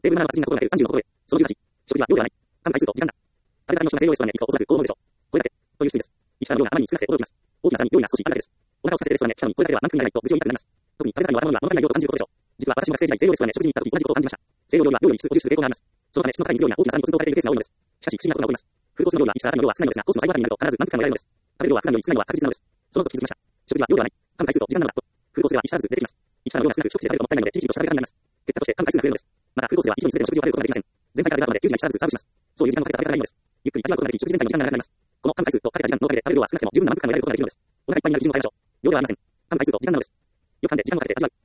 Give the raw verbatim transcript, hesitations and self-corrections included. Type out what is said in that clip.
テーブルななは達人なことが出るさんじゅうのことで、そのじゅうはち、食事は量ではない。単体数と時間だ。食べ方の人が西洋へストランへ行くとおそらくこう思うでしょう。これだけ、という質疑です。いちからの量があまりに少なくて驚きます。大きなさらに料理が少しあるだけです。お腹を空かせてレストランへ来たのにこれだけでは満腹にならないと愚痴を言いたくなります。特に食べ盛りの若者には物足りないようと感じることでしょう。実は私も学生時代西洋レストランへ食事に行った時同じことを感じました。西洋料理は量より質、ごじゅっする傾向があります。そのため質の高い料理が大きな皿にポツンと置かれているケースが多いのです。しかし不思議なことが起こります。フルコースの料理は一皿あたりの量は少ないのですが、コースの最後あたりになると必ず満腹感が得られるのです。食べる量は普段より少ないのは確実なのです。そのこと気づきました。食事は量ではない。噛む回数と時間なのだと。フルコースでは一皿ずつ出てきます。一皿の量が少なく一口で食べるともったいないので、じりじりとした食べ方になります。結果として噛む回数が増えるのです。また、フルコースでは一度に全ての食事を食べることができません。前菜からデザートまできゅうじゅうが一皿ずつサーブします。そういう時間をかけた食べ方がないのです。ゆっくり味わうことができ、食事全体の時間が長くなります。この噛む回数とかけた時間のおかげで食べる量は少なくても十分な満腹感が得られることができるのです。お腹いっぱいになる基準の会話でしょう。容量がありません。噛む回数と時間なのです。よく噛んで時間をかけて味わう。